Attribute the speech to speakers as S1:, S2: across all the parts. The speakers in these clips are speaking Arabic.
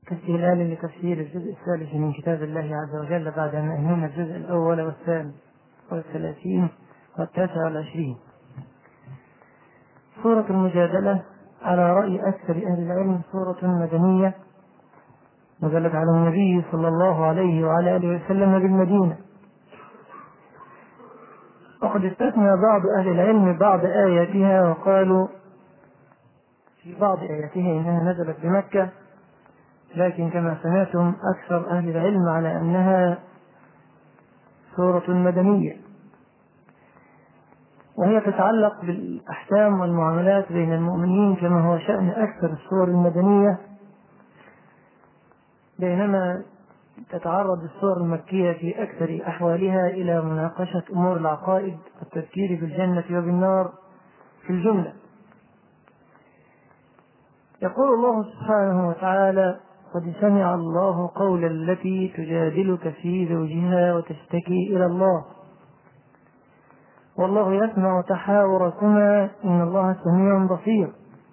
S1: كاستهلال لتفسير الجزء الثالث من كتاب الله عز وجل بعد أن أنهينا الجزء الأول والثاني والثلاثين والتاسع والعشرين. سورة المجادلة على رأي أكثر أهل العلم سورة مدنية نزلت على النبي صلى الله عليه وعلى آله وسلم بالمدينة، وقد استثنى بعض أهل العلم بعض آياتها وقالوا في بعض آياتها إنها نزلت بمكة، لكن كما سمعتم أكثر أهل العلم على أنها سورة مدنية، وهي تتعلق بالأحكام والمعاملات بين المؤمنين كما هو شأن أكثر السور المدنية، بينما تتعرض السور المكية في أكثر أحوالها إلى مناقشة أمور العقائد والتذكير بالجنة وبالنار في الجملة. يقول الله سبحانه وتعالى: قد سمع الله قول التي تجادلك في زوجها وتشتكي إلى الله والله يسمع تحاوركما إن الله سميع بصير.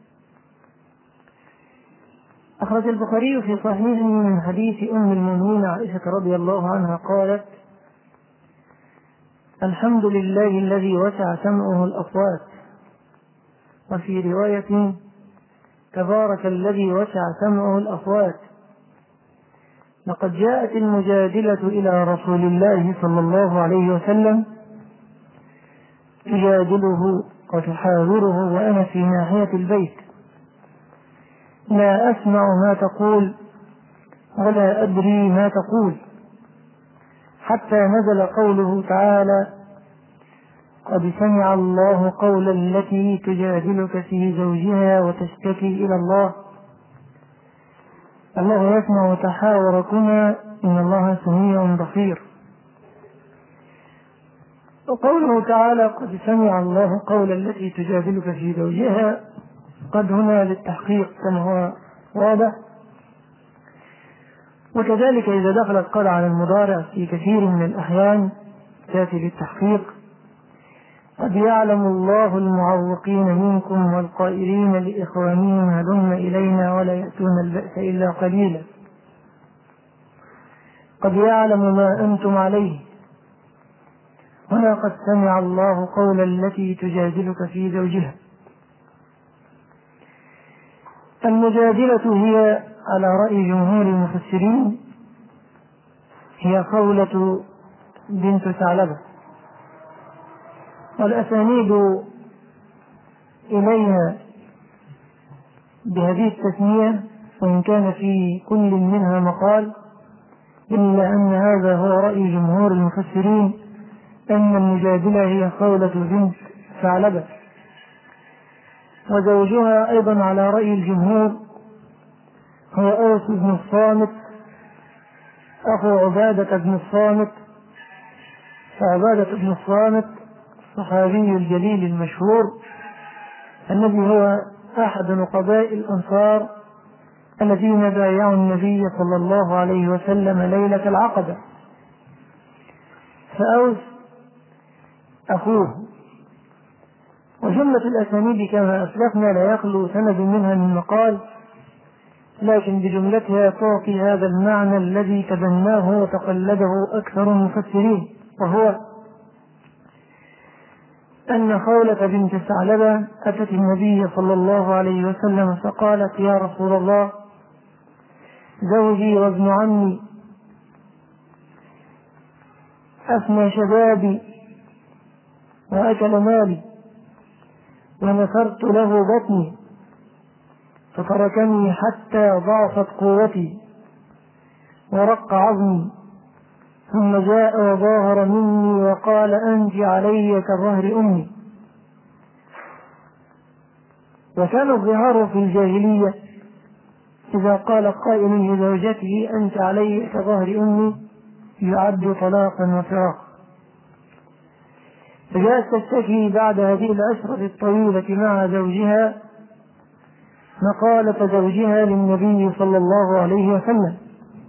S1: أخرج البخاري في صحيحه من حديث أم المؤمنين عائشة رضي الله عنها قالت: الحمد لله الذي وسع سمعه الأصوات، وفي رواية تبارك الذي وسع سمعه الأصوات. لقد جاءت المجادلة إلى رسول الله صلى الله عليه وسلم تجادله وتحاوره وأنا في ناحية البيت لا أسمع ما تقول ولا أدري ما تقول، حتى نزل قوله تعالى: قد سمع الله قول التي تجادلك في زوجها وتشتكي إلى الله الله يسمع تحاوركما إن الله سميع بصير. وقوله تعالى: قد سمع الله قول التي تجادلك في زوجها، قد هنا للتحقيق كما هو واضح، وكذلك إذا دخلت قد على المضارع في كثير من الأحيان تأتي للتحقيق. قد يعلم الله المعوقين منكم والقائلين لإخوانهم هلم إلينا ولا يأتون البأس إلا قليلا. قد يعلم ما أنتم عليه. هنا قد سمع الله قول التي تجادلك في زوجها. المجادلة هي على رأي جمهور المفسرين هي خولة بنت ثعلبة، والأسانيد إليها بهذه التسمية وإن كان في كل منها مقال، إلا أن هذا هو رأي جمهور المفسرين أن المجادلة هي خولة بنت ثعلبة. وزوجها أيضا على رأي الجمهور هو أوس بن الصامت أخو عبادة بن الصامت، فعبادة بن الصامت الصحابي الجليل المشهور الذي هو أحد نقباء الأنصار الذين بايعوا النبي صلى الله عليه وسلم ليلة العقبة، فأوس أخوه. وجملة الأسانيد كما أسلفنا لا يخلو سند منها من مقال، لكن بجملتها تعطي هذا المعنى الذي تبناه وتقلده أكثر المفسرين، وهو أن خولة بنت ثعلبة أتت النبي صلى الله عليه وسلم فقالت: يا رسول الله، زوجي وابن عمي أفنى شبابي وأكل مالي ونثرت له بطني فتركني حتى ضعفت قوتي ورق عظمي، ثم جاء وظاهر مني وقال: أنت علي كظهر أمي. وكان الظهار في الجاهلية إذا قال قائل لزوجته: أنت علي كظهر أمي، يعد طلاقا وفراقا. فجاءت تشتكي بعد هذه العشرة الطويلة مع زوجها مقالة زوجها للنبي صلى الله عليه وسلم،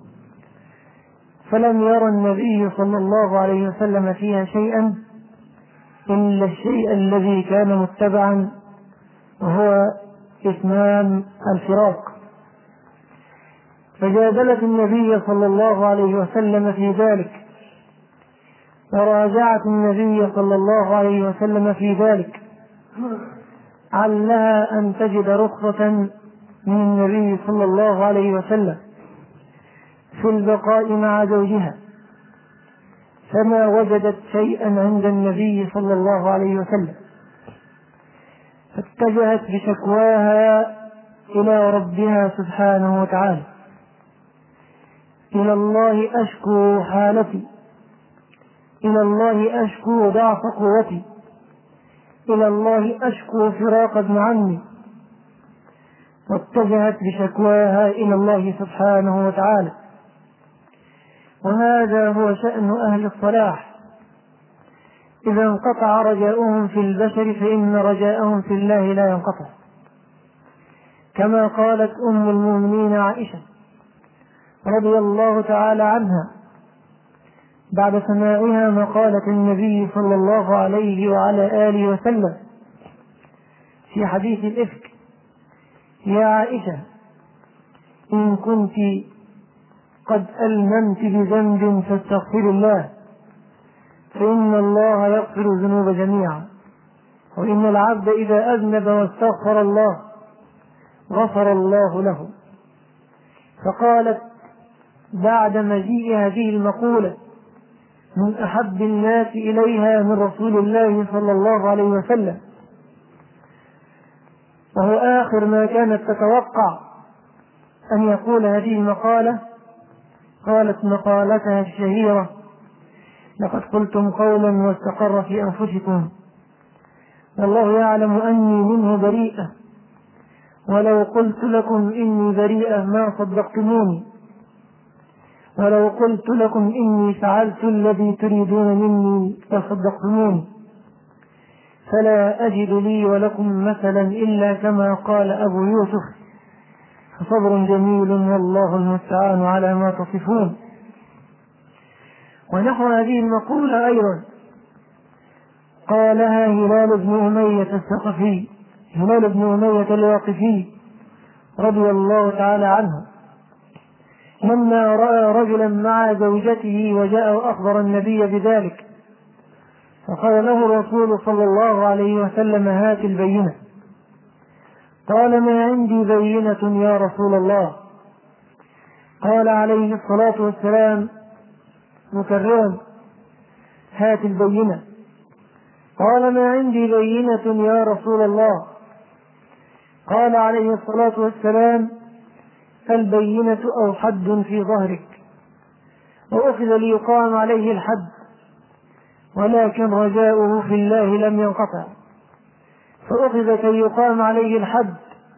S1: فلم يرى النبي صلى الله عليه وسلم فيها شيئا إلا الشيء الذي كان متبعا، وهو إتمام الفراق. فجادلت النبي صلى الله عليه وسلم في ذلك، وراجعت النبي صلى الله عليه وسلم في ذلك، علها أن تجد رخصة من النبي صلى الله عليه وسلم في البقاء مع زوجها، فما وجدت شيئا عند النبي صلى الله عليه وسلم، فاتجهت بشكواها إلى ربها سبحانه وتعالى: إلى الله أشكو حالتي، إلى الله أشكو ضعف قوتي، إلى الله أشكو فراق ابن عمي. واتجهت بشكواها إلى الله سبحانه وتعالى. وهذا هو شأن أهل الصلاح، إذا انقطع رجاؤهم في البشر فإن رجاءهم في الله لا ينقطع، كما قالت أم المؤمنين عائشة رضي الله تعالى عنها بعد سماعها مقالة النبي صلى الله عليه وعلى آله وسلم في حديث الإفك: يا عائشة، إن كنت قد ألممت بذنب فاستغفر الله، فإن الله يغفر الذنوب جميعا، وإن العبد إذا أذنب واستغفر الله غفر الله له. فقالت بعد مجيء هذه المقولة من أحب الناس إليها من رسول الله صلى الله عليه وسلم، وهو آخر ما كانت تتوقع أن يقول هذه المقالة، قالت مقالتها الشهيرة: لقد قلتم قولا واستقر في أنفسكم، والله يعلم أني منه بريئة، ولو قلت لكم إني بريئة ما صدقتموني، ولو قلت لكم إني فعلت الذي تريدون مني لصدقتموني، فلا أجد لي ولكم مثلا إلا كما قال أبو يوسف: فصبر جميل والله المستعان على ما تصفون. ونحو هذه المقولة أيضا قالها هلال بن أمية الثقفي، هلال بن أمية الواقفي رضي الله تعالى عنه، لما رأى رجلا مع زوجته وجاء أخبر النبي بذلك، فقال له الرسول صلى الله عليه وسلم: هات البينة. قال: ما عندي بينة يا رسول الله. قال عليه الصلاة والسلام مكررا: هات البينة. قال: ما عندي بينة يا رسول الله. قال عليه الصلاة والسلام: البينة أو حد في ظهرك. وأخذ ليقام عليه الحد، ولكن رجاؤه في الله لم ينقطع، فأخذ كي يقام عليه الحد،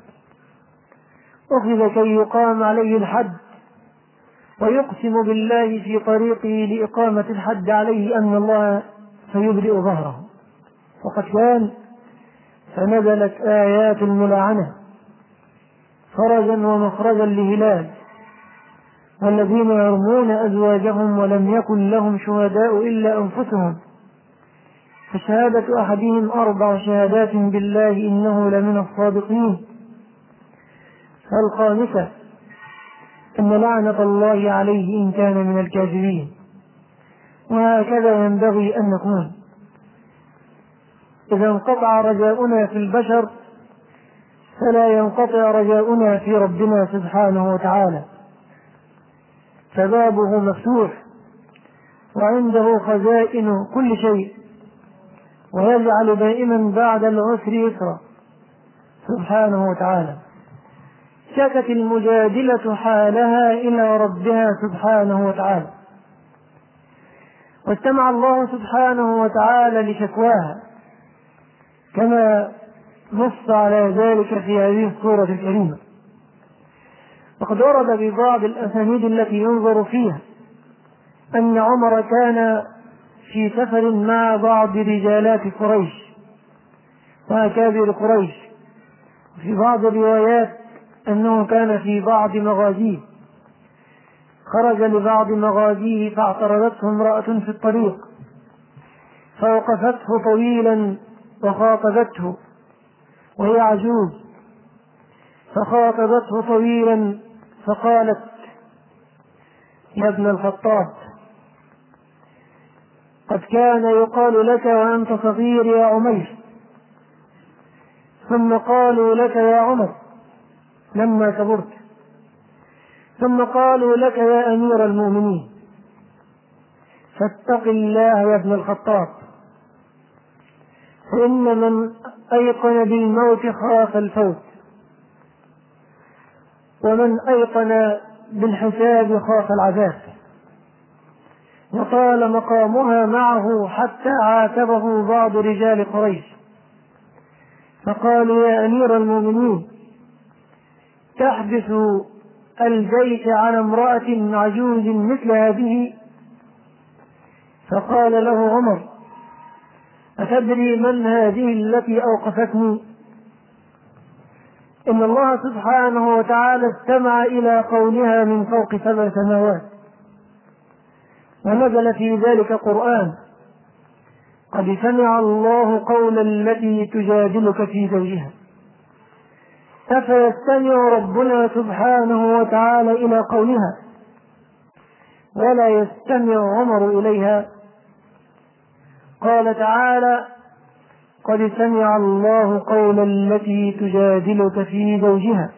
S1: ويقسم بالله في طريقه لإقامة الحد عليه أن الله سيبرئ ظهره، وقد كان، فنزلت آيات الملاعنة فرجا ومخرجا لهلال: والذين يرمون أزواجهم ولم يكن لهم شهداء إلا أنفسهم فشهادة أحدهم 4 شهادات بالله إنه لمن الصادقين. الخامسة أن لعنة الله عليه إن كان من الكاذبين. وهكذا ينبغي أن نكون. إذا انقطع رجاؤنا في البشر فلا ينقطع رجاؤنا في ربنا سبحانه وتعالى، فبابه مفتوح وعنده خزائن كل شيء، ويجعل دائما بعد العسر يسرا سبحانه وتعالى. شكت المجادلة حالها إلى ربها سبحانه وتعالى، واستمع الله سبحانه وتعالى لشكواها، كما نص على ذلك في هذه السورة الكريمة. وقد ورد ببعض الأسانيد التي ينظر فيها أن عمر كان في سفر مع بعض رجالات قريش وأكابر قريش، وفي بعض الروايات أنه كان في بعض مغازيه، خرج لبعض مغازيه فاعترضته امرأة في الطريق فوقفته طويلا وخاطبته، وهي عجوز، فخاطبته طويلا فقالت: يا ابن الخطاب، قد كان يقال لك وأنت صغير يا عمير، ثم قالوا لك يا عمر لما كبرت، ثم قالوا لك يا أمير المؤمنين. فاتق الله يا ابن الخطاب، فإن من أيقن بالموت خاف الفوت، ومن أيقن بالحساب خاف العذاب. وطال مقامها معه حتى عاتبه بعض رجال قريش فقالوا يا أمير المؤمنين، تحبس الجيش عن امرأة عجوز مثل هذه؟ فقال له عمر: أتدري من هذه التي أوقفتني؟ إن الله سبحانه وتعالى استمع إلى قولها من فوق 7 سماوات، ونزل في ذلك قرآن: قد سمع الله قول التي تجادلك في زوجها. أفيستمع ربنا سبحانه وتعالى إلى قولها ولا يستمع عمر إليها؟ قال تعالى: قد سمع الله قول التي تجادلك في زوجها.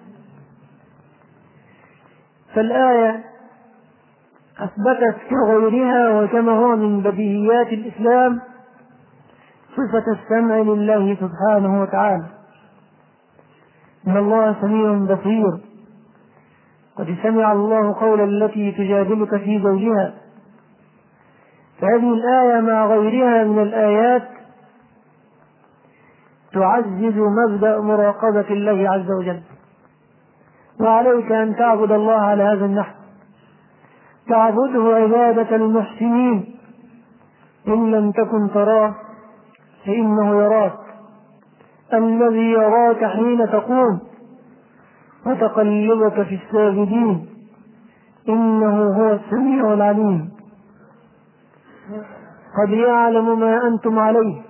S1: فالآية أثبتت كغيرها وكما هو من بديهيات الإسلام صفة السمع لله سبحانه وتعالى، إن الله سميع بصير. قد سمع الله قول التي تجادلك في زوجها. فهذه الآية مع غيرها من الآيات تعزز مبدأ مراقبة الله عز وجل. وعليك أن تعبد الله على هذا النحو، تعبده عبادة المحسنين، إن لم تكن تراه فإنه يراك، الذي يراك حين تقوم وتقلبك في الساجدين، إنه هو السميع العليم. قد يعلم ما أنتم عليه،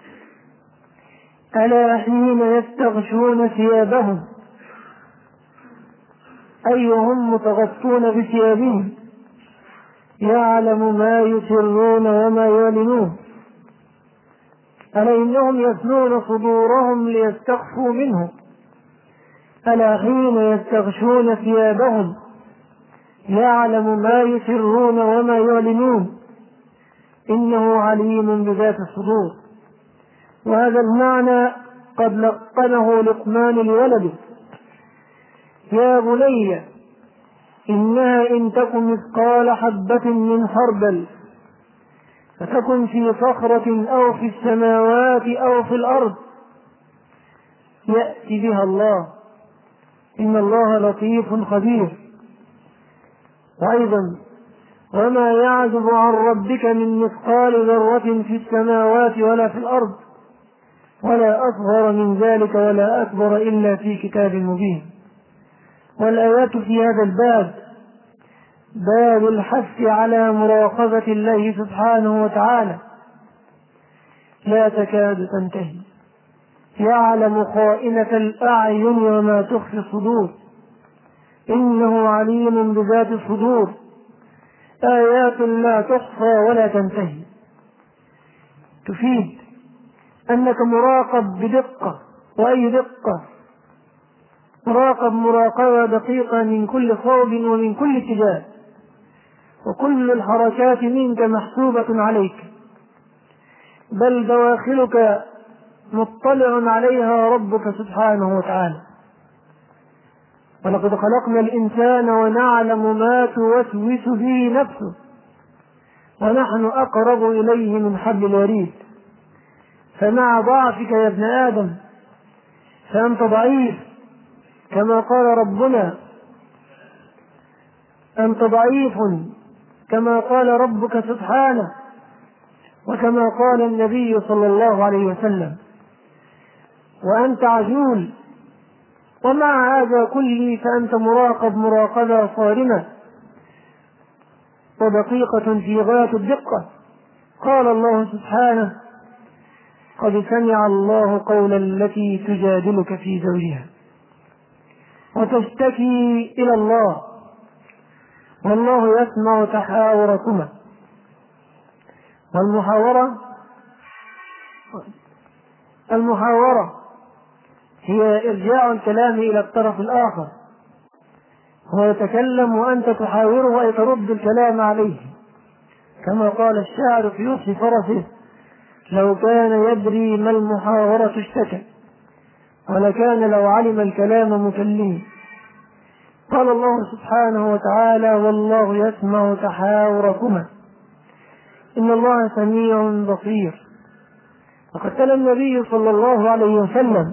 S1: ألا حين يستغشون ثيابهم أي هم متغطون بثيابهم يعلم ما يسرون وما يعلنون. ألا إنهم يثنون صدورهم ليستخفوا منه، ألا حين يستغشون ثيابهم يعلم ما يسرون وما يعلنون، إنه عليم بذات الصدور. وهذا المعنى قد لقنه لقمان لولده: يا بني إنها إن تكن مثقال حبة من خردل فتكن في صخرة أو في السماوات أو في الأرض يأتي بها الله، إن الله لطيف خبير. وأيضا: وما يعزب عن ربك من مثقال ذرة في السماوات ولا في الأرض ولا أصغر من ذلك ولا أكبر إلا في كتاب مبين. والآيات في هذا الباب باب الحث على مراقبة الله سبحانه وتعالى لا تكاد تنتهي. يعلم خائنة الأعين وما تخفي الصدور، إنه عليم بذات الصدور. آيات لا تحصى ولا تنتهي، تفيد أنك مراقب بدقة، وأي دقة، مراقب مراقبة دقيقة من كل صوب ومن كل اتجاه، وكل الحركات منك محسوبة عليك، بل دواخلك مطلع عليها ربك سبحانه وتعالى. ولقد خلقنا الإنسان ونعلم ما توسوس به نفسه ونحن أقرب إليه من حبل الوريد. فمع ضعفك يا ابن آدم فأنت ضعيف، كما قال ربنا: أنت ضعيف كما قال ربك سبحانه، وكما قال النبي صلى الله عليه وسلم: وأنت عجول. ومع هذا كله فأنت مراقب مراقبة صارمة ودقيقة في غاية الدقة. قال الله سبحانه: قد سمع الله قول التي تجادلك في زوجها وتشتكي إلى الله والله يسمع تحاوركما. المحاورة هي إرجاع الكلام إلى الطرف الآخر، هو يتكلم وأنت تحاوره وترد الكلام عليه، كما قال الشاعر في وصف فرسه: لو كان يدري ما المحاورة اشتكى، ولكان لو علم الكلام مكلم. قال الله سبحانه وتعالى: والله يسمع تحاوركما إن الله سميع بصير. وقد تلا النبي صلى الله عليه وسلم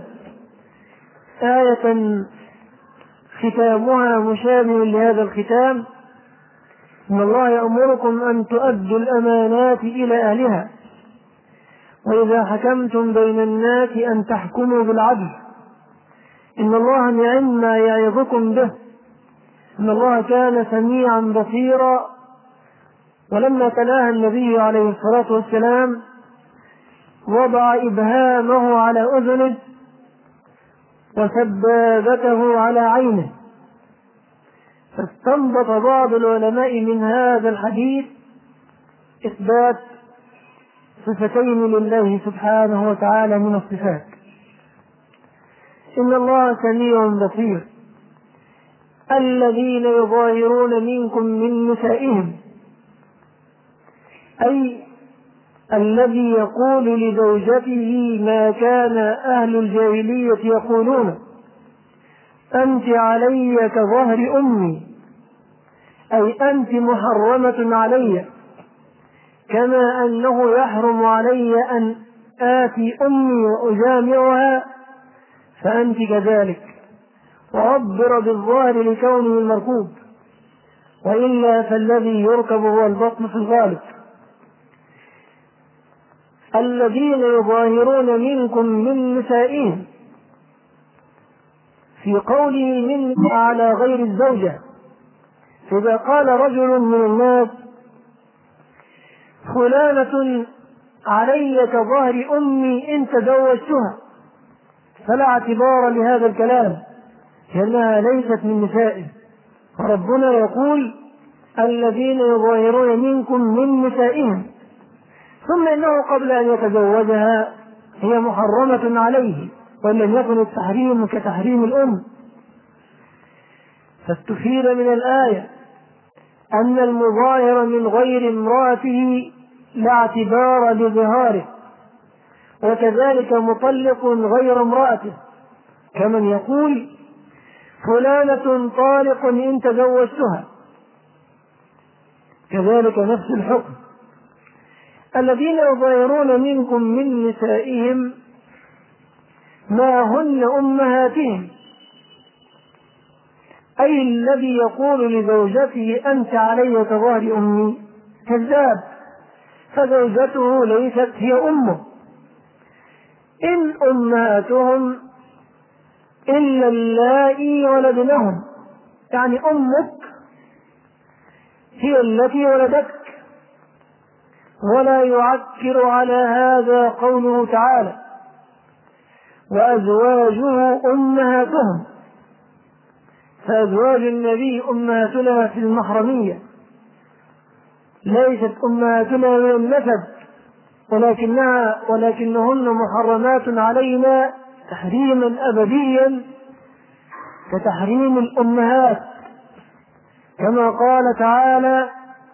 S1: آية ختامها مشابه لهذا الختام: إن الله يأمركم أن تؤدوا الأمانات إلى أهلها، وإذا حكمتم بين الناس أن تحكموا بالعدل، إن الله نعم ما يعظكم به، إن الله كان سميعا بصيرا. ولما تلاها النبي عليه الصلاة والسلام وضع إبهامه على أذنه وسبابته على عينه، فاستنبط بعض العلماء من هذا الحديث إثبات صفتين لله سبحانه وتعالى من الصفات: إن الله سميع بصير. الذين يظاهرون منكم من نسائهم، أي الذي يقول لزوجته ما كان أهل الجاهلية يقولون: أنت علي كظهر أمي، أي أنت محرمة علي، كما أنه يحرم علي أن آتي أمي وأجامعها فأنت كذلك. وعبر بالظاهر لكونه المركوب، وإلا فالذي يركب هو البطن في الغالب. الذين يظاهرون منكم من نسائهم، في قوله من على غير الزوجة، فإذا قال رجل من الناس: فلانة علي كظهر أمي إن تزوجتها، فلا اعتبار لهذا الكلام لأنها ليست من نسائه. فربنا يقول: الذين يظاهرون منكم من نسائهم، ثم إنه قبل أن يتزوجها هي محرمة عليه، وإن لم يكن التحريم كتحريم الأم. فاستفيد من الآية أن المظاهر من غير امرأته لا اعتبار لظهاره، وكذلك مطلق غير امرأته، كمن يقول: فلانة طالق إن تزوجتها، كذلك نفس الحكم. الذين يظاهرون منكم من نسائهم ما هن أمهاتهم، أي الذي يقول لزوجته أنت علي كظهر أمي كذاب، فزوجته ليست هي أمه. إن أمهاتهم إلا اللائي ولدنهم، يعني أمك هي التي ولدتك. ولا يعكر على هذا قوله تعالى: وأزواجه أمهاتهم، فأزواج النبي أمهاتنا في المحرمية، ليست أمهاتنا من النسب، ولكنهن محرمات علينا تحريما أبديا كتحريم الأمهات، كما قال تعالى: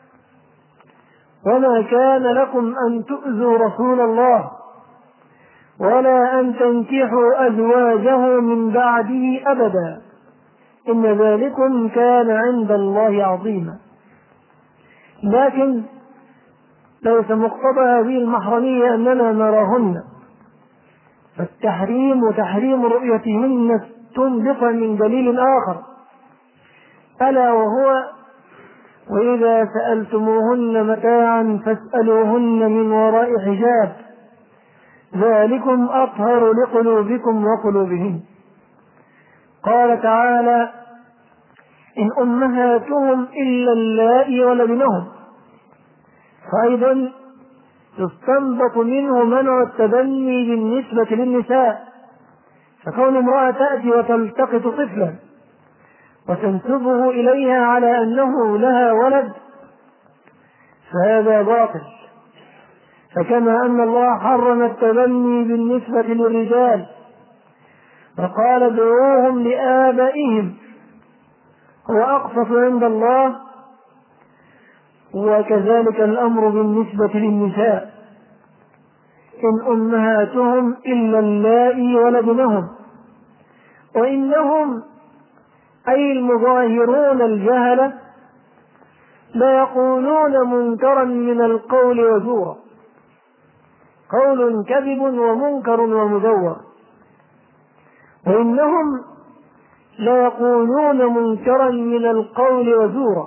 S1: وما كان لكم أن تؤذوا رسول الله ولا أن تنكحوا أزواجه من بعده أبدا إن ذلكم كان عند الله عظيما. لكن ليس مقتضى هذه المحرمية أننا نراهن، فالتحريم وتحريم رؤيتهن تنبط من دليل آخر، ألا وهو: وإذا سألتموهن متاعا فاسألوهن من وراء حجاب ذلكم أطهر لقلوبكم وقلوبهن. قال تعالى: إن أمهاتهم إلا اللائي ولدنهم، فأيضا يستنبط منه منع التبني بالنسبة للنساء، فكون امرأة تأتي وتلتقط طفلا وتنسبه إليها على أنه لها ولد فهذا باطل. فكما أن الله حرم التبني بالنسبة للرجال وقال ادعوهم لآبائهم هو أقسط عند الله، وكذلك الأمر بالنسبة للنساء إن أمهاتهم إلا اللائي ولدنهم، وإنهم أي المظاهرون الجهلة لا يقولون منكرا من القول وزورا، قول كذب ومنكر ومزور، وإنهم لا يقولون منكرا من القول وزورا.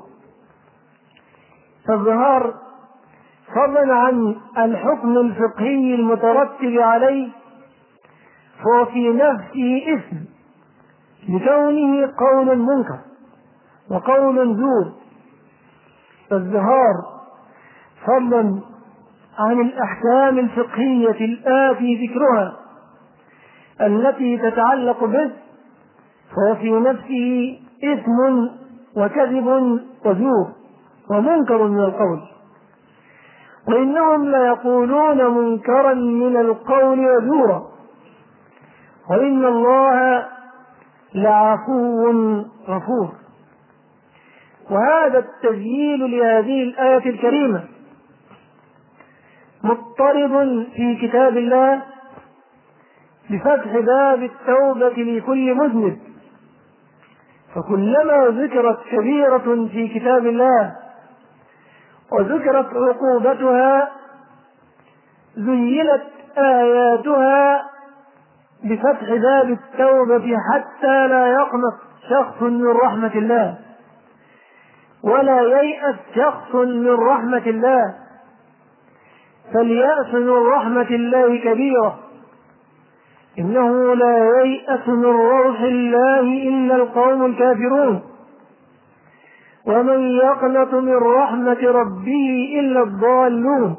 S1: فالظهار فضلا عن الحكم الفقهي المترتب عليه فهو في نفسه اسم لكونه قول منكر وقول زور. فالظهار فضلا عن الأحكام الفقهية الآتي ذكرها التي تتعلق به فهو في نفسه اسم وكذب وزور ومنكر من القول، وإنهم لا يقولون منكرا من القول وزورا، وإن الله لعفو غفور. وهذا التسجيل لهذه الآية الكريمة مضطرب في كتاب الله بفتح باب التوبة لكل مذنب، فكلما ذكرت كبيرة في كتاب الله وذكرت عقوبتها زينت آياتها بفتح باب التوبة حتى لا يقنط شخص من رحمة الله ولا ييأس شخص من رحمة الله، فاليأس من رحمة الله كبيرة، إنه لا ييأس من روح الله إلا القوم الكافرون، ومن يقنط من رحمة ربه إلا الضالون.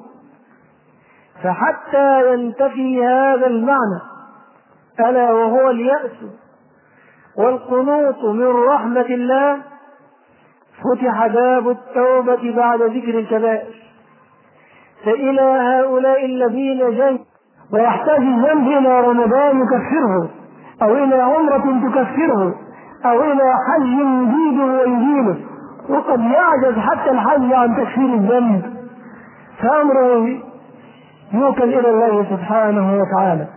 S1: فحتى ينتفي هذا المعنى ألا وهو اليأس والقنوط من رحمة الله فتح باب التوبة بعد ذكر الكبائر. فإلى هؤلاء الذين جاءوا ويحتاج الذنب إلى رمضان يكفره، أو إلى عمرة تكفره، أو إلى حج يزيده ويزيله، وقد يعجز حتى الحج عن تكفير الذنب، فأمره يوكل إلى الله سبحانه وتعالى.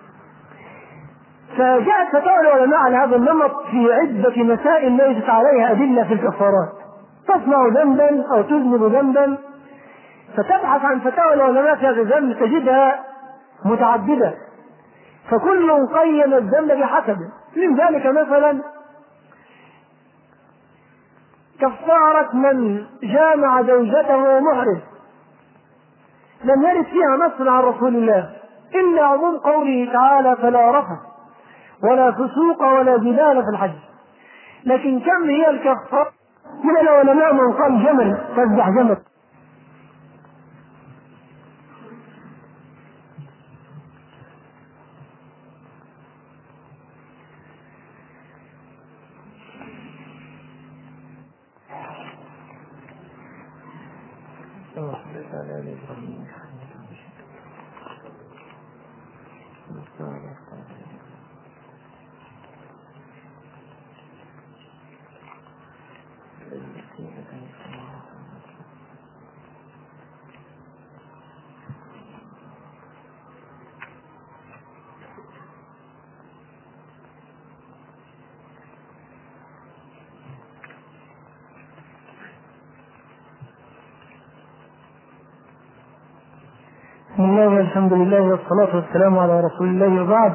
S1: فجاءت فتاوى العلماء على هذا النمط في عدة مسائل ليست عليها أدلة في الكفارات. تصنع ذنبا أو تذنب ذنبا فتبحث عن فتاوى العلماء في هذا الذنب تجدها متعددة، فكل قيم الذنب بحسبه. من ذلك مثلا كفارة من جامع زوجته محرم، لم يرد فيها نص عن رسول الله إلا عموم قوله تعالى فلا رفث ولا فسوق ولا جدال في الحج. لكن كم هي الكفارة؟ من العلماء من قال جمل تذبح جمل. بسم الله والحمد لله والصلاة والسلام على رسول الله وبعد.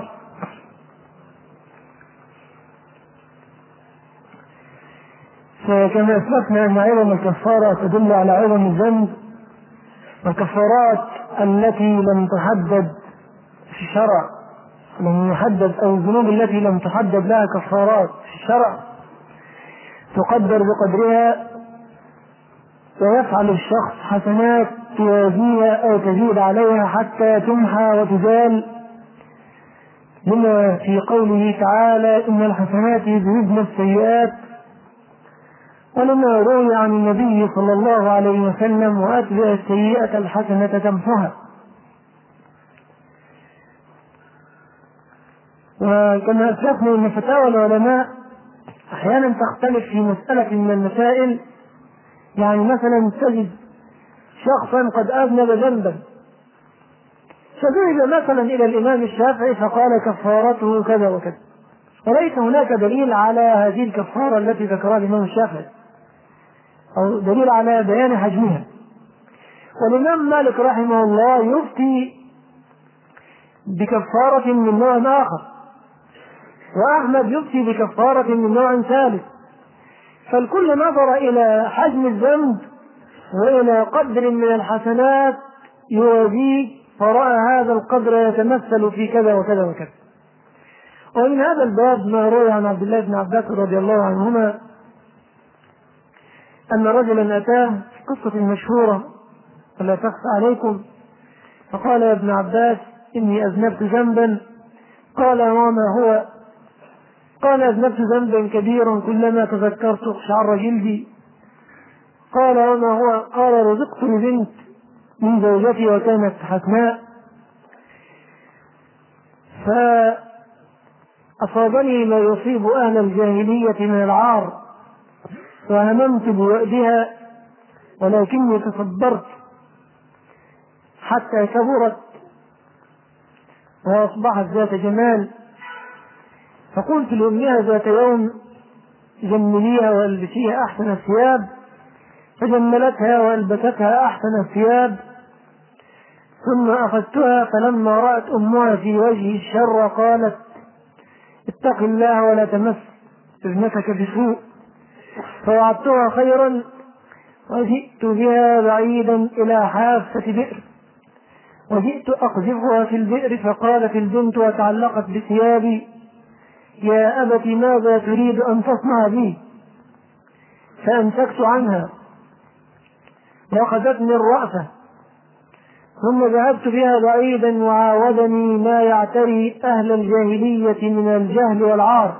S1: فكما أسلفنا أن عظم الكفارة تدل على عظم الذنب، والكفارات التي لم تحدد في الشرع لم يحدد، أو الذنوب التي لم تحدد لها كفارات في الشرع تقدر بقدرها، ويفعل الشخص حسنات توازيها أو تزيد عليها حتى تمحى وتزال، لما في قوله تعالى إن الحسنات يذهبن السيئات ولما روي عن النبي صلى الله عليه وسلم: وأتبع السيئة الحسنة تمحها. وكما أسلفنا أن فتاوى العلماء أحيانا تختلف في مسألة من المسائل. يعني مثلا تجد شخصا قد أذنب ذنبا فذهب مثلا إلى الإمام الشافعي فقال كفارته كذا وكذا، وليس هناك دليل على هذه الكفارة التي ذكرها الإمام الشافعي أو دليل على بيان حجمها. والإمام مالك رحمه الله يفتي بكفارة من نوع آخر، وأحمد يفتي بكفارة من نوع ثالث، فالكل نظر إلى حجم الذنب وإلى قدر من الحسنات يوازيه، فرأى هذا القدر يتمثل في كذا وكذا وكذا. ومن هذا الباب ما روي عن عبد الله بن عباس رضي الله عنهما أن رجلا أتاه في قصة مشهورة ولا تخفى عليكم، فقال: يا ابن عباس إني أذنبت ذنبا. قال: وما هو؟ قال: أذنبت ذنبا كبيرا كلما تذكرت اقشعر جلدي. قال: وما هو؟ قال: رزقت ببنت من زوجتي وكانت حسناء، فأصابني ما يصيب أهل الجاهلية من العار، وهممت بوأدها ولكني تصبرت حتى كبرت وأصبحت ذات جمال، فقلت لأمها ذات يوم: جمليها والبسيها أحسن الثياب، فجملتها والبستها أحسن الثياب. ثم أخذتها فلما رأت أمها في وجهي الشر قالت: اتق الله ولا تمس ابنتك بسوء. فوعدتها خيرا وجئت بها بعيدا إلى حافة بئر، وجئت أقذفها في البئر، فقالت البنت وتعلقت بثيابي: يا أبت ماذا تريد أن تصنع بي؟ فأمسكت عنها وأخذتني الرأفة، ثم ذهبت بها بعيدا وعاودني ما يعتري أهل الجاهلية من الجهل والعار،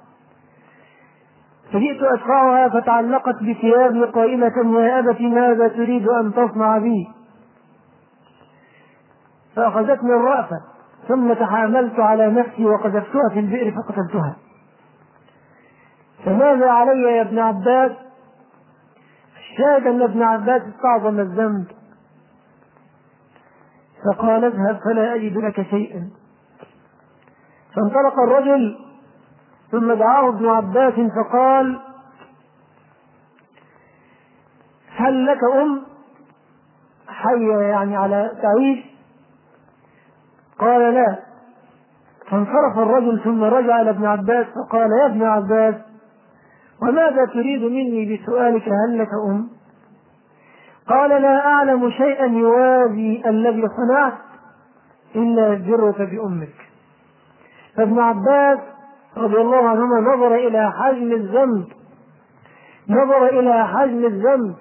S1: فجئت أدفعها فتعلقت بثيابي قائلة: يا أبت ماذا تريد أن تصنع بي؟ فأخذتني الرأفة، ثم تحاملت على نفسي وقذفتها في البئر فقتلتها. فماذا علي يا ابن عباس؟ الشاهد أن ابن عباس استعظم الذنب، فقال: اذهب فلا أجد لك شيئا. فانطلق الرجل، ثم دعاه ابن عباس فقال: هل لك حية يعني على تعيش؟ قال: لا. فانصرف الرجل ثم رجع إلى ابن عباس فقال: يا ابن عباس، وماذا تريد مني بسؤالك هل لك قال: لا أعلم شيئا يوازي الذي صنعت إلا البرك بأمك. فابن عباس رضي الله عنهما نظر إلى حجم الذنب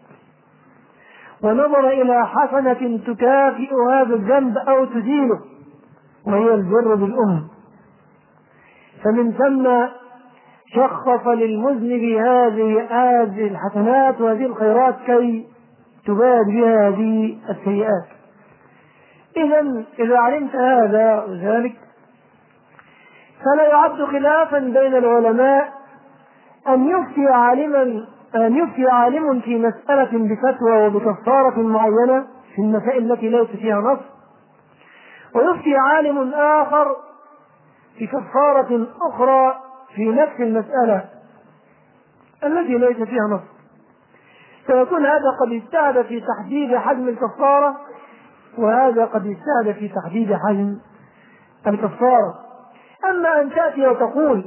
S1: ونظر إلى حسنة تكافئ هذا الذنب أو تزيله، وهي البر بالأم. فمن ثم شخص للمذنب هذه الحسنات وهذه الخيرات كي تباد بها هذه السيئات. إذا علمت هذا وذلك فلا يعد خلافا بين العلماء أن يفتي عالم في مسألة بفتوى وبكفارة معينة في المسائل التي ليس فيها نص، ويفتي عالم آخر في كفارة أخرى في نفس المسألة التي ليس فيها نص، فيكون هذا قد اجتهد في تحديد حجم الكفارة، وهذا قد اجتهد في تحديد حجم الكفارة. أما أن تأتي وتقول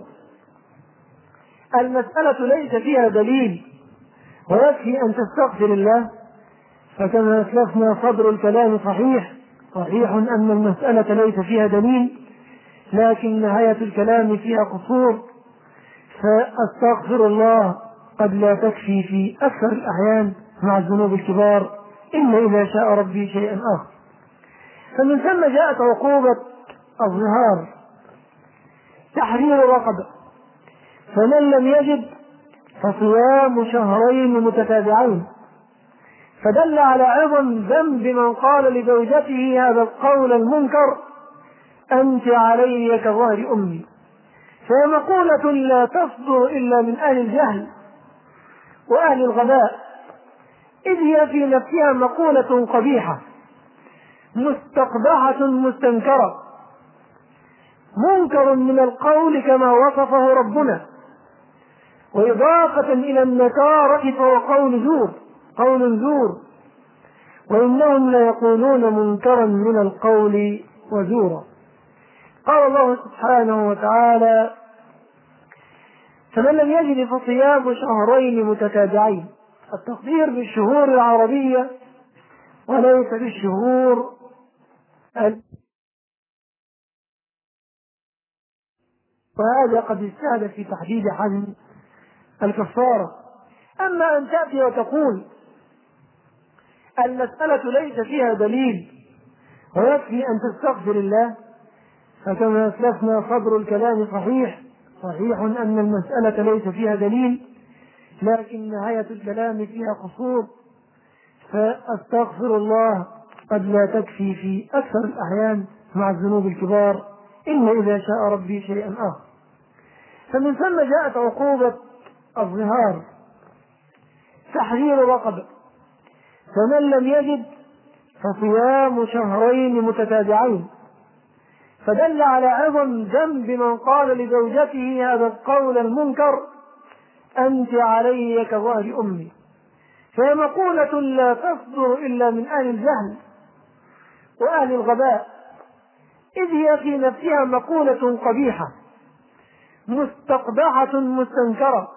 S1: المسألة ليس فيها دليل ويكفي أن تستغفر الله، فكما أسلفنا صدر الكلام صحيح أن المسألة ليس فيها دليل، لكن نهاية الكلام فيها قصور، فأستغفر الله قد لا تكفي في أكثر الأحيان مع الذنوب الكبار إلا إذا شاء ربي شيئا آخر. فمن ثم جاءت عقوبة الظهار: تحرير رقبة، فمن لم يجد فصيام شهرين متتابعين، فدل على عظم ذنب من قال لزوجته هذا القول المنكر: أنت علي كظهر أمي. فهي مقولة لا تصدر إلا من أهل الجهل وأهل الغباء، إذ هي في نفسها مقولة قبيحة مستقبحة مستنكرة، منكر من القول كما وصفه ربنا، وإضافة إلى النكارة فهو قول زور، وإنهم ليقولون منكرا من القول وزورا. قال الله سبحانه وتعالى: فمن لم يجد فصيام شهرين متتابعين. التقدير بالشهور العربية وليس بالشهور وهذا قد استهدف في تحديد حجم الكفارة. أما أن تأتي وتقول المسألة ليس فيها دليل ويكفي أن تستغفر الله، فكما أسلفنا صدر الكلام صحيح أن المسألة ليس فيها دليل، لكن نهاية الكلام فيها قصور، فأستغفر الله قد لا تكفي في أكثر الأحيان مع الذنوب الكبار، إلا إذا شاء ربي شيئا آخر. فمن ثم جاءت عقوبة الظهار تحرير رقبة، فمن لم يجد فصيام شهرين متتابعين، فدل على عظم ذنب من قال لزوجته هذا القول المنكر: أنت علي كظهر أمي. فهي مقولة لا تصدر إلا من أهل الجهل وأهل الغباء، إذ هي في نفسها مقولة قبيحة مستقبحة مستنكرة،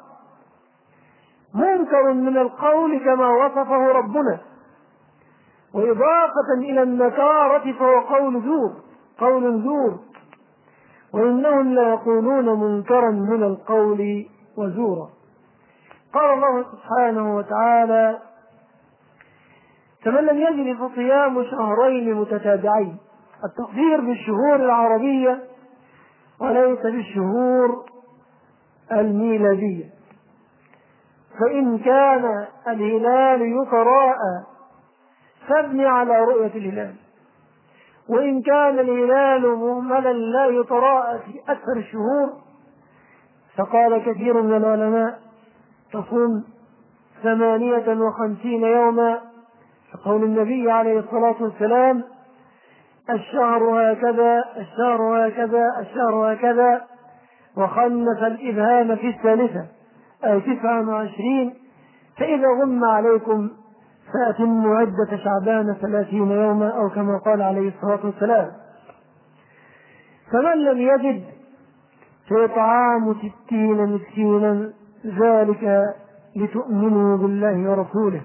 S1: منكر من القول كما وصفه ربنا، وإضافة إلى النكارة فهو قول زور، وإنهم ليقولون منكرا من القول وزورا. قال الله سبحانه وتعالى: فمن لم يجد فصيام شهرين متتابعين. التقدير بالشهور العربية وليس بالشهور الميلادية، فإن كان الهلال يتراءى فابني على رؤية الهلال، وإن كان الهلال مهملا لا يتراءى في أكثر الشهور، فقال كثير من العلماء: تصوم 58 يوما، فقول النبي عليه الصلاة والسلام: الشهر هكذا الشهر هكذا الشهر هكذا، وخنف الإبهام في الثالثة أي 29، فإذا غم عليكم فأتموا عدة شعبان 30 يوما، أو كما قال عليه الصلاة والسلام. فمن لم يجد فإطعام 60 مسكينا، ذلك لتؤمنوا بالله ورسوله.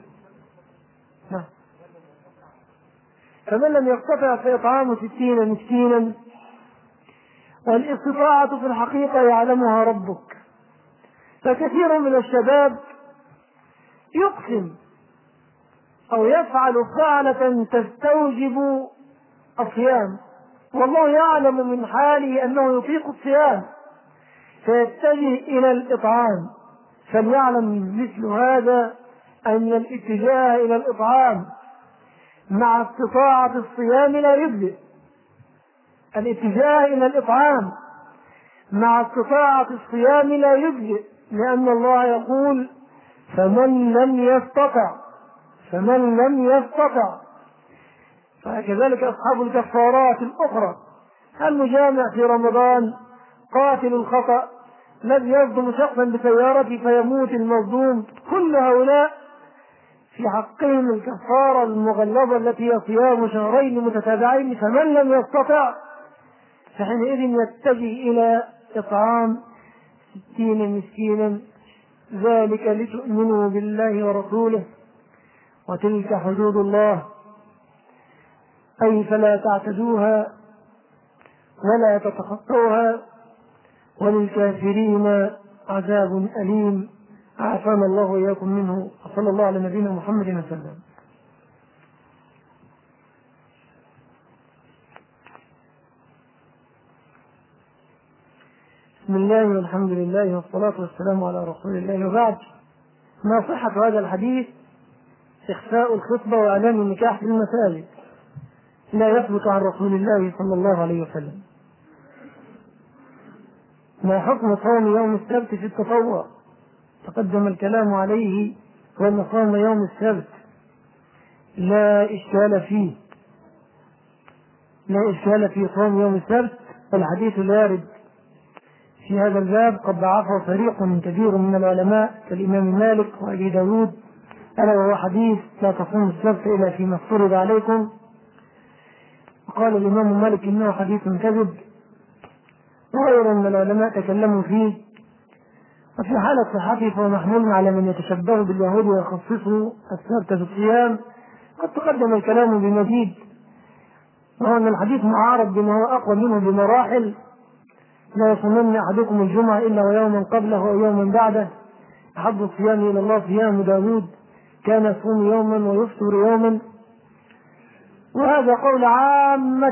S1: فمن لم يستطع فإطعام 60 مسكينا، والاستطاعة في الحقيقة يعلمها ربك. فكثير من الشباب يقسم أو يفعل فعلة تستوجب الصيام، والله يعلم من حاله أنه يطيق الصيام، فيتجه إلى الإطعام. فليعلم مثل هذا أن الاتجاه إلى الإطعام مع استطاعة الصيام لا يجزئ. الاتجاه إلى الإطعام مع استطاعة الصيام لا يجزئ، لأن الله يقول: فمن لم يستطع. فكذلك أصحاب الكفارات الأخرى: المجامع في رمضان، قاتل الخطأ، الذي يصدم شخصا بسيارته فيموت المظلوم، كل هؤلاء في حقهم الكفارة المغلظة التي هي صيام شهرين متتابعين. فمن لم يستطع فحينئذ يتجه إلى إطعام 60 مسكينا، ذلك لتؤمنوا بالله ورسوله، وتلك حدود الله، أي فلا تعتدوها ولا تتخطوها، وللكافرين عذاب أليم، عافانا الله وإياكم منه، وصلى الله على نبينا محمد وسلم. بسم الله والحمد لله والصلاة والسلام على رسول الله، وبعد. ما صحة هذا الحديث؟ إخفاء الخطبة وإعلان النكاح في المساجد لا يثبت عن رسول الله صلى الله عليه وسلم. ما حكم صوم يوم السبت في التطوع؟ تقدم الكلام عليه، وأن صوم يوم السبت لا إشكال في صوم يوم السبت. الحديث الوارد في هذا الباب قد ضعفه فريق كبير من العلماء كالإمام مالك وأبي داود، ألا وهو حديث لا تصوموا السبت إلا فيما افترض عليكم. وقال الإمام مالك إنه حديث كذب، وغير من العلماء تكلموا فيه. وفي حالة صحته فهو محمول على من يتشبه باليهود ويخصصه السبت بالصيام. قد تقدم الكلام بمزيد، وهو أن الحديث معارض بما هو أقوى منه بمراحل. لا يصومن أحدكم الجمعة إلا ويوما قبله ويوما بعده، أحب الصيام إلى الله صيام داود، كان يصوم يوما ويفطر يوما. وهذا قول عامة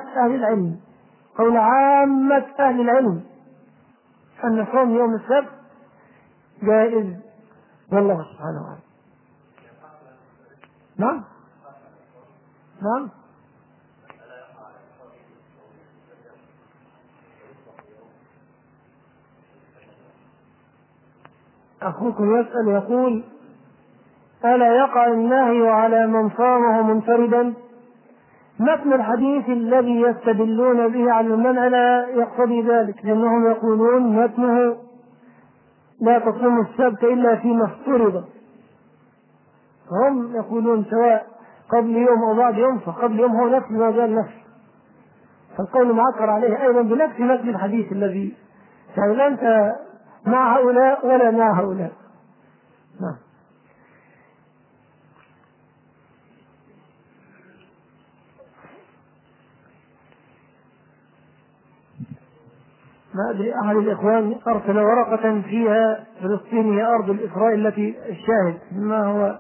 S1: أهل العلم أن صوم يوم السبت جائز، والله سبحانه وتعالى. نعم. أخوكم يسأل يقول: ألا يقع النهي على من صامه منفردا؟ متن الحديث الذي يستدلون به على المنع لا يقتضي ذلك، لأنهم يقولون متنه لا تصوم السبت إلا فيما افترض. هم يقولون سواء قبل يوم أو بعد يوم، فقبل يوم هو نفس المجال نفسه، فالقول معكر عليه أيضا بنفس متن الحديث الذي يعني لا أنت مع هؤلاء ولا مع هؤلاء. نعم. ما أدري، أحد الإخوان أرسل ورقة فيها فلسطين هي أرض الإسراء التي الشاهد ما هو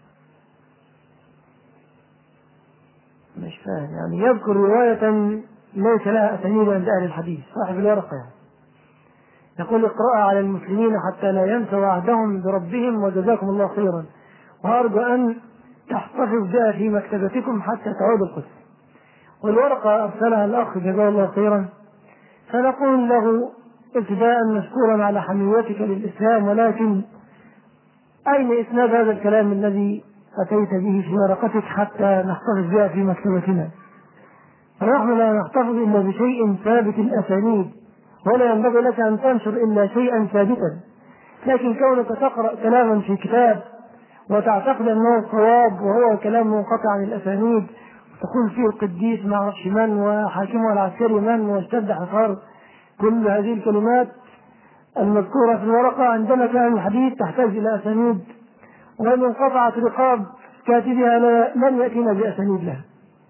S1: مش فاهم، يعني يذكر رواية ليس لها أسانيد عند أهل الحديث. صاحب الورقة يقول: اقرأها على المسلمين حتى لا ينسوا عهدهم بربهم وجزاكم الله خيرا، وأرجو أن تحتفظ بها في مكتبتكم حتى تعود القدس. والورقة أرسلها الأخ جزاه الله خيرا، فنقول له ابتداء مشكورا على حميتك للإسلام، ولكن أين إسناد هذا الكلام الذي أتيت به في ورقتك حتى نحتفظ بها في مكتبتنا؟ فنحن لا نحتفظ إلا بشيء ثابت الأسانيد، ولا ينبغي لك أن تنشر إلا شيئا ثابتا. لكن كونك تقرأ كلاما في كتاب وتعتقد أنه صواب وهو كلام منقطع عن الأسانيد، تقول فيه القديس ما أعرفش من وحاكمه العسكري من واشتد حصار، كل هذه الكلمات المذكورة في الورقة عندما كان الحديث تحتاج إلى أسانيد، ومن انقطعت رقاب كاتبها لن يأتينا بأسانيد لها.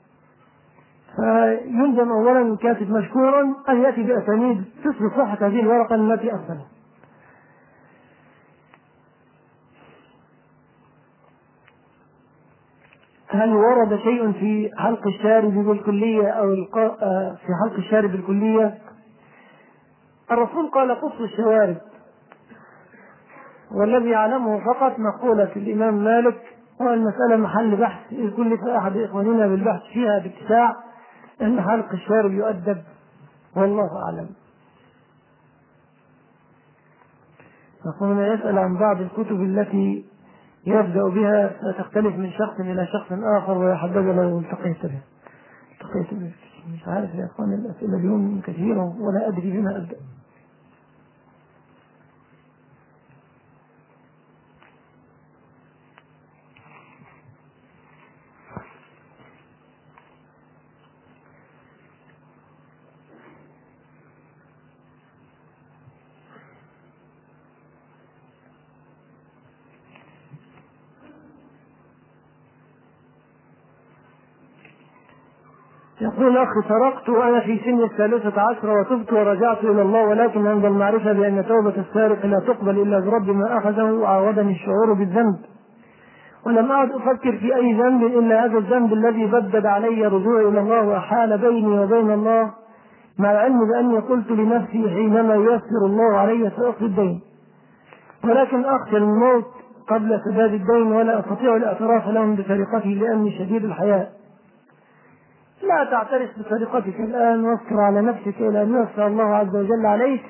S1: فيلزم أولا الكاتب مشكورا أن يأتي بأسانيد تثبت صحة هذه الورقة التي أرسلها. هل ورد شيء في حلق الشارب بالكلية أو في حلق الشارب بالكلية؟ الرسول قال: قص الشوارب، والذي يعلمه فقط مقولة الإمام مالك، والمسألة محل بحث، كلف أحد إخواننا بالبحث فيها باتساع أن حلق الشارب يؤدب، والله أعلم. نقول يسأل عن بعض الكتب التي يبدأ بها فتختلف من شخص إلى شخص آخر، ويحدد لو التقيت به. مش عارف يا أخوان، الأسئلة اليوم كثيرة ولا أدري بما أبدأ. يقول: أخي، سرقت وأنا في سن 13 وتبت ورجعت إلى الله، ولكن عند المعرفة بأن توبة السارق لا تقبل إلا برد ما أخذه عاودني الشعور بالذنب، ولم أعد أفكر في أي ذنب إلا هذا الذنب الذي بدد علي رجوعي إلى الله وحال بيني وبين الله مع العلم بأني قلت لنفسي حينما ييسر الله علي سأقضي الدين، ولكن أخشى الموت قبل سداد الدين ولا أستطيع الاعتراف لهم بسرقته لأني شديد الحياء. لا تعترف بسرقتك الآن، واصبر على نفسك إلى أن ييسر الله عز وجل عليك،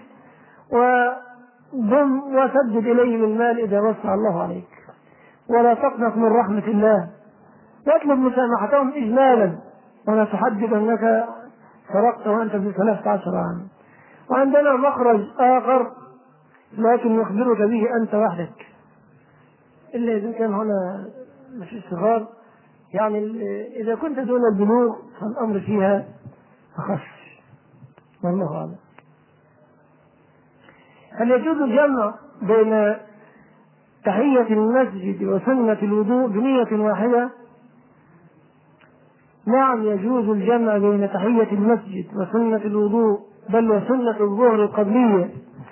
S1: وسدد إليهم المال إذا وسع الله عليك، ولا تقنط من رحمة الله، واطلب مسامحتهم إجمالا، ولا تحدد أنك سرقت وأنت في 13 عام. وعندنا مخرج آخر لكن يخبرك به أنت وحدك، إلا إذا كان هنا مش صغار، يعني إذا كنت دون البلوغ فالأمر فيها أخف، والله أعلم. هل يجوز الجمع بين تحية المسجد وسنة الوضوء بنية واحدة؟ نعم، يجوز الجمع بين تحية المسجد وسنة الوضوء، بل وسنة الظهر القبلية،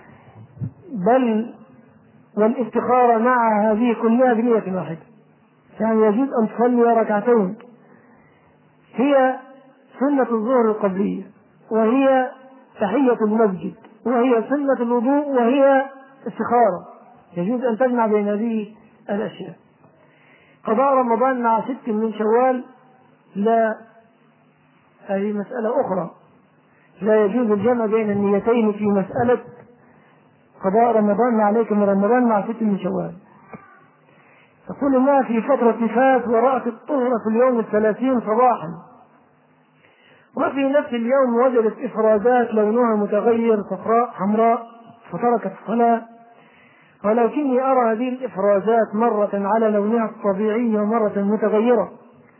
S1: بل والافتخار مع هذه كلها بنية واحدة. يعني يجوز أن تصلي ركعتين، هي سنة الظهر القبلية، وهي تحية المسجد، وهي سنة الوضوء، وهي استخارة. يجوز أن تجمع بين هذه الأشياء. قضاء رمضان مع 6 من شوال، لا، هذه مسألة أخرى، لا يجوز الجمع بين النيتين في مسألة قضاء رمضان ما عليك من رمضان مع 6 من شوال. تقول إنها في فترة نفاس ورأت الطهر في اليوم 30 صباحا، وفي نفس اليوم وجدت إفرازات لونها متغير صفراء حمراء فتركت الصلاة، ولكني أرى هذه الإفرازات مرة على لونها الطبيعي ومرة متغيرة،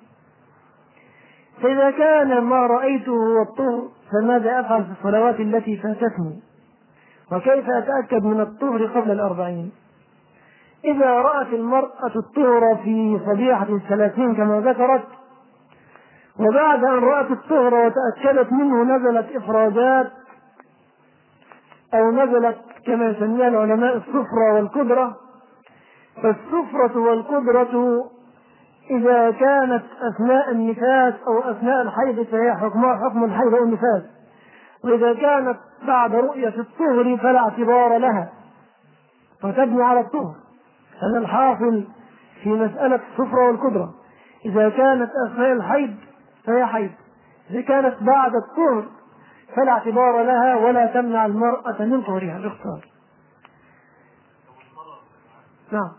S1: فإذا كان ما رأيته هو الطهر فماذا أفعل في الصلوات التي فاتتني؟ وكيف أتأكد من الطهر قبل 40؟ إذا رأت المرأة الطهر في صبيحة 30 كما ذكرت، وبعد أن رأت الطهر وتأكدت منه نزلت إفرازات أو نزلت كما يسميها العلماء الصفرة والقدرة، فالصفرة والقدرة إذا كانت أثناء النفاس أو أثناء الحيض فهي حكمها حكم الحيض أو النفاس، وإذا كانت بعد رؤية الطهر فلا اعتبار لها فتبني على الطهر. هذا الحاصل في مسألة الصفرة والقدرة. إذا كانت أثناء الحيض فهي حيض، إذا كانت بعد الطهر فلا اعتبار لها ولا تمنع المرأة من طهرها باختصار. نعم.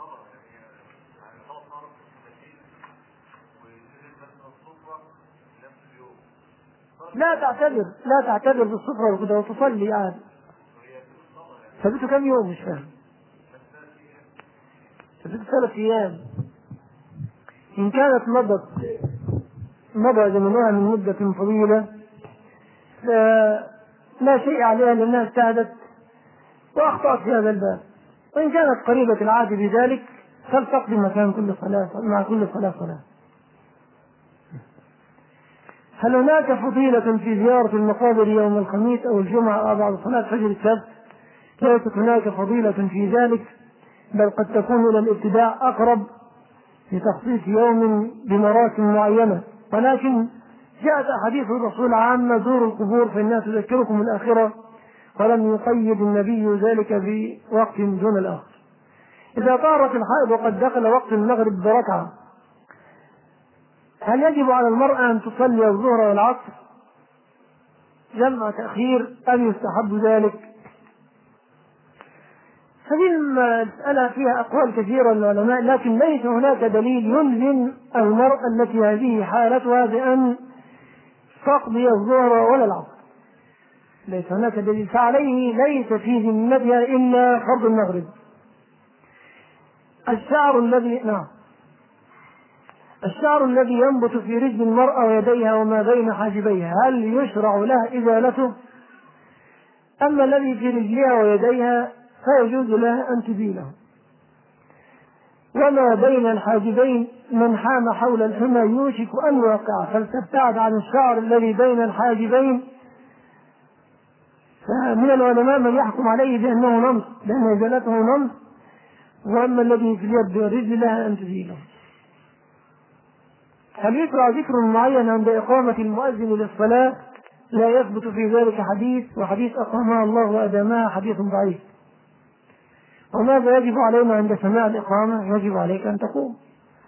S1: لا تعتبر بالصفرة والقدرة وتصلي عادي. ثبته كم يوم؟ مش فاهم. ثبته 3 أيام. إن كانت مضى زمنها من مدة طويلة لا شيء عليها لأنها اجتهدت وأخطأت في هذا الباب، وإن كانت قريبة العهد بذلك فلتقضي مكان كل صلاة مع كل صلاة. هل هناك فضيلة في زيارة المقابر يوم الخميس أو الجمعة أو بعد صلاة فجر السبت؟ ليست هناك فضيلة في ذلك، بل قد تكون إلى الابتداع أقرب لتخصيص يوم بمراسم معينة، ولكن جاءت أحاديث الرسول عامة: زوروا القبور فإنها تذكركم الآخرة، ولم يقيد النبي ذلك في وقت دون الآخر. إذا طارت الحائض وقد دخل وقت المغرب بركعة، هل يجب على المرأة أن تصلي الظهر والعصر جمع تأخير أم يستحب ذلك؟ هذه المسألة فيها أقوال كثيرة للعلماء، لكن ليس هناك دليل يلزم المرأة التي هذه حالتها بأن تقضي الظهر ولا العصر، ليس هناك دليل، فعليه ليس في ذمتها إلا فرض المغرب. الشعر الذي ينبت في رجل المرأة ويديها وما بين حاجبيها، هل يشرع لها إزالته؟ أما الذي في رجلها ويديها فيجوز لها أن تزيله. وما بين الحاجبين من حام حول الحمى يوشك أن يوقع، فلتبتعد عن الشعر الذي بين الحاجبين. فمن العلماء من يحكم عليه بأنه نمص لأن إزالته نمص، وأما الذي في اليد والرجل لها أن تزيله. هل يشرع ذكر معين عند إقامة المؤذن للصلاة؟ لا يثبت في ذلك حديث، وحديث أقامها الله وأدامها حديث ضعيف. وماذا يجب علينا عند سماع الإقامة؟ يجب عليك أن تقوم.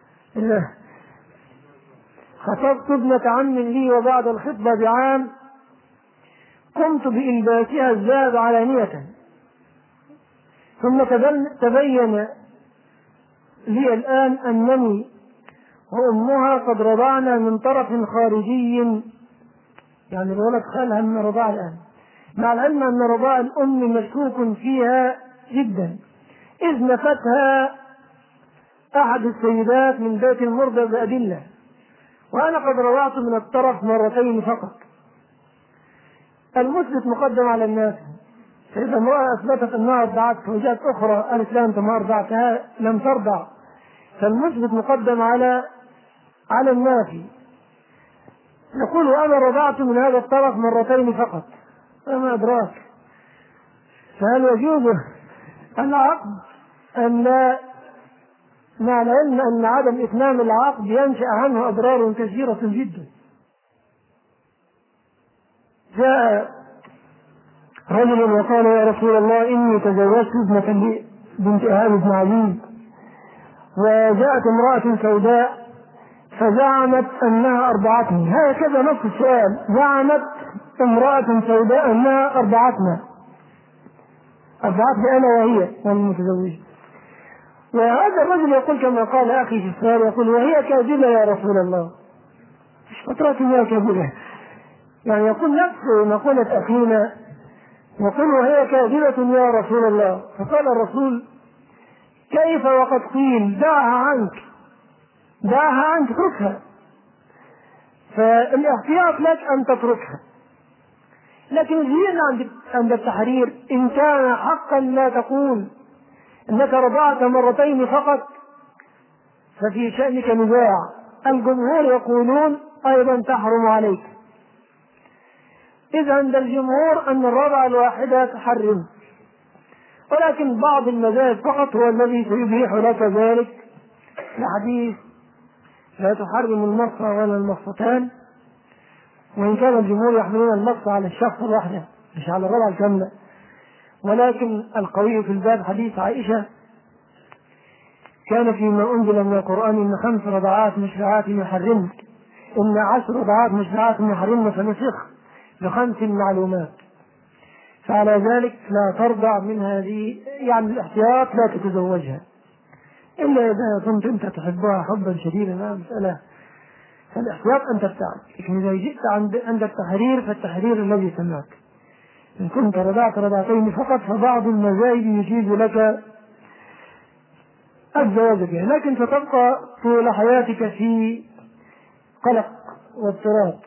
S1: خطبت ابنة عم لي وبعد الخطبة بعام قمت بإلباسها الذهب علانية، ثم تبين لي الآن أنني وأمها قد رضعنا من طرف خارجي، يعني الولد خالها من رضاع الآن، مع العلم أن رضاع الأم مشكوك فيها جدا، إذ نفتها أحد السيدات من بيت المرضى بأدلة، وأنا قد رضعت من الطرف مرتين فقط. المثبت مقدم على الناس، فإذا امرأة أثبتت أنها رضعت وجاءت أخرى قالت لا أنت ما رضعتها لم ترضع، فالمثبت مقدم على النافي. يقول أنا رضعت من هذا الطرف مرتين فقط، فما أدراك. فهل يجوز العقد أم لا؟ مع العلم أن عدم إتمام العقد ينشأ عنه أضرار كثيرة جدا. جاء رجل وقال يا رسول الله إني تزوجت ابنة بنت إيهاب بن عزيز، وجاءت امرأة سوداء فزعمت أنها أرضعتني. هكذا نص السؤال، زعمت امرأة سوداء أنها أرضعتني أنا وهي والمتزوجة. وهذا الرجل يقول كما قال أخي في السؤال، يقول وهي كاذبة يا رسول الله، مش فترة هي كاذبة، يعني يقول نفسه مقولة أخينا، يقول وهي كاذبة يا رسول الله. فقال الرسول كيف وقد قيل دعها عنك اتركها. فالاحتياط لك أن تتركها، لكن الزين عند التحرير إن كان حقا لا تقول أنك رضعت مرتين فقط ففي شأنك نزاع. الجمهور يقولون أيضا تحرم عليك، إذ عند الجمهور أن الرضع الواحدة تحرم، ولكن بعض المذاهب فقط هو الذي سيبيح لك ذلك، الحديث لا تحرم المصة ولا المصتان، وإن كان الجمهور يحملون المصة على الشخص الواحدة مش على الرضع الكاملة. ولكن القوي في الباب حديث عائشة كان فيما أنزل من القرآن إن 5 رضعات مشرعات يحرمن، إن 10 رضعات مشرعات يحرمن فنسخ ب5 معلومات. فعلى ذلك لا ترضع من هذه، يعني الاحتياط لا تتزوجها إلا إذا كنت أنت تحبها حبا شديدا، لا مسألة، فالاحتياط أن تبتعد. لكن إذا جئت عند التحرير فالتحرير الذي سمعك، إن كنت رضعت رضعتين فقط فبعض المذاهب يجيز لك الزواج بها، لكن ستبقى طول حياتك في قلق واضطراب.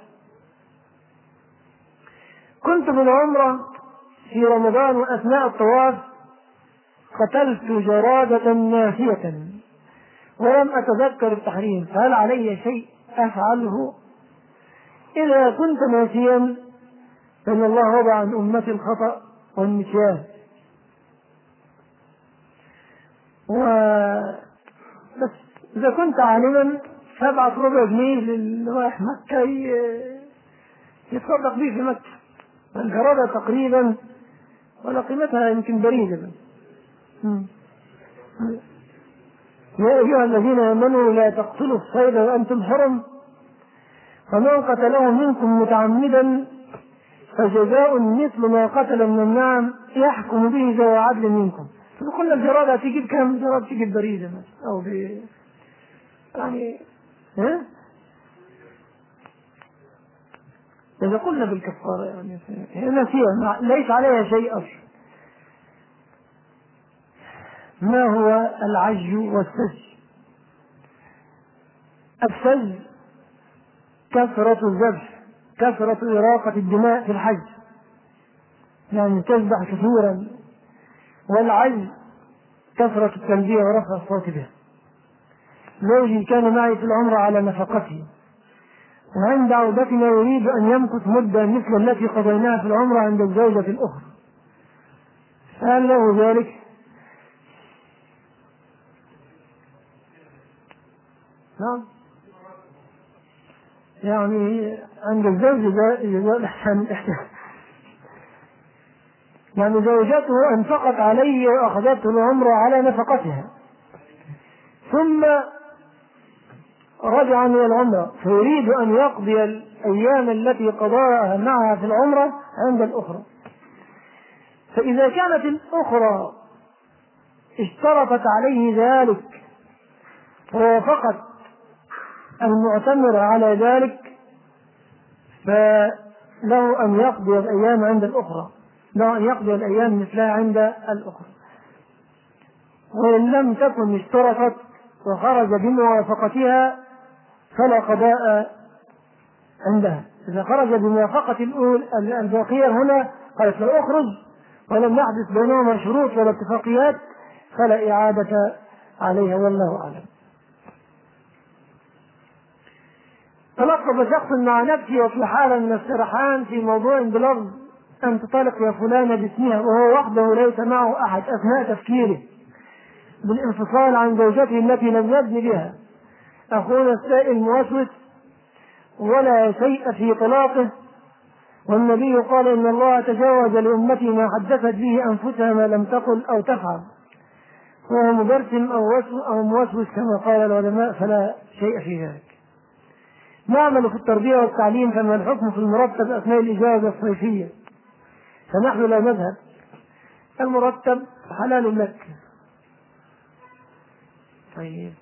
S1: كنت بالعمرة في رمضان وأثناء الطواف قتلت جرادة ناسية ولم أتذكر التحريم، فهل علي شيء أفعله؟ إذا كنت ناسيا فإن الله وضع عن أمتي الخطأ والنسيان، بس إذا كنت عالما فابعث ربع جنيه للرايح مكة يتصدق به في مكة. الجرادة تقريبا ولا قيمتها يمكن بريدة. يا أيها الذين آمنوا لا تقتلوا الصيد وأنتم حرم، فمن قتله منكم متعمدا فجزاء مثل ما قتل من النعم يحكم به ذوي عدل منكم. فقلنا الجرادة تجيب كم؟ جرادة تجيب بريدة أو يعني إذا قلنا بالكفارة يعني نسيها ليس عليها شيء أصلا. ما هو العج والسج؟ السج كثرة الذبح، كثرة إراقة الدماء في الحج، يعني تذبح كثيرا. والعج كثرة التلبية ورفع الصوت بها. زوجي كان معي في العمرة على نفقته، وعند عودتنا يريد أن يمكث مدة مثل التي قضيناها في العمرة عند الزوجة الأخرى، فهل له ذلك؟ نعم. يعني عند الزوج يعني زوجته أنفقت عليه وأخذته العمرة على نفقتها، ثم رجع من العمرة فيريد أن يقضي الأيام التي قضاها معها في العمرة عند الأخرى. فإذا كانت الأخرى اشترطت عليه ذلك ووافقت المعتمر على ذلك فله أن يقضي الأيام عند الأخرى، له أن يقضي الأيام مثلها عند الأخرى. وإن لم تكن اشترطت وخرج بموافقتها فلا قضاء عندها. إذا خرج بموافقة الباقية هنا قالت له اخرج ولم يحدث بينهما شروط ولا اتفاقيات فلا إعادة عليها، والله أعلم. تلقف شخص مع نفسه وفي حالة من السرحان في موضوع بلفظ أن تطلق يا فلانة باسمها وهو وحده ليس معه أحد أثناء تفكيره بالانفصال عن زوجته التي لم يبن بها. أخونا السائل موسوس ولا شيء في طلاقه، والنبي قال إن الله تجاوز لأمتي ما حدثت به أنفسها ما لم تقل أو تفعل، وهو مبرسم أو موسوس كما قال العلماء فلا شيء في ذلك. نعمل في التربية والتعليم فما الحكم في المرتب أثناء الإجازة الصيفية؟ فنحن لا نذهب، المرتب حلال لك. طيب،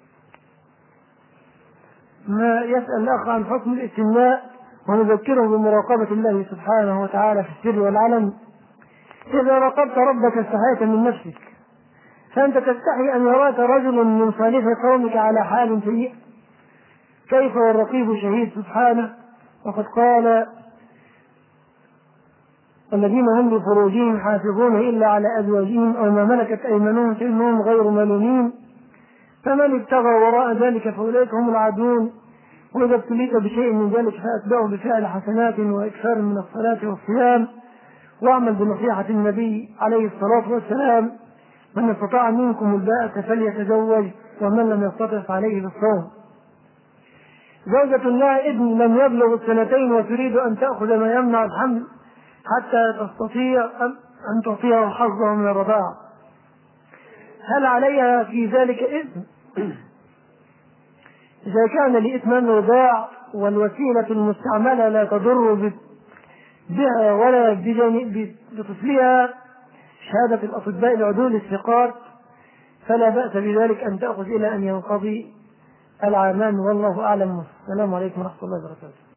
S1: ما يسأل الأخ عن حكم الاستثناء ونذكره بمراقبة الله سبحانه وتعالى في السر والعلن. إذا راقبت ربك استحيت من نفسك، فأنت تستحي أن يراك رجل من صالح قومك على حال سيئة، كيف والرقيب شهيد سبحانه. وقد قال الذين هم لفروجهم حافظون إلا على أزواجهم أو ما ملكت أيمانهم فإنهم غير ملومين، فمن ابتغى وراء ذلك فأولئك هم العادون. وإذا ابتليت بشيء من ذلك فأتبعه بفعل حسنات وإكثار من الصلاة والصيام، واعمل بنصيحة النبي عليه الصلاة والسلام من استطاع منكم الباءة فليتزوج ومن لم يستطع فعليه بالصوم. زوجة لها ابن لم يبلغ السنتين وتريد أن تأخذ ما يمنع الحمل حتى تستطيع أن تعطيه حظه من الرضاعة، هل عليها في ذلك إثم؟ إذا كان لإتمام الرضاع والوسيلة المستعملة لا تضر بها ولا بطفلها شهادة الأطباء العدول الثقات فلا بأس بذلك أن تأخذ إلى أن ينقضي العامان، والله أعلم. السلام عليكم ورحمة الله وبركاته.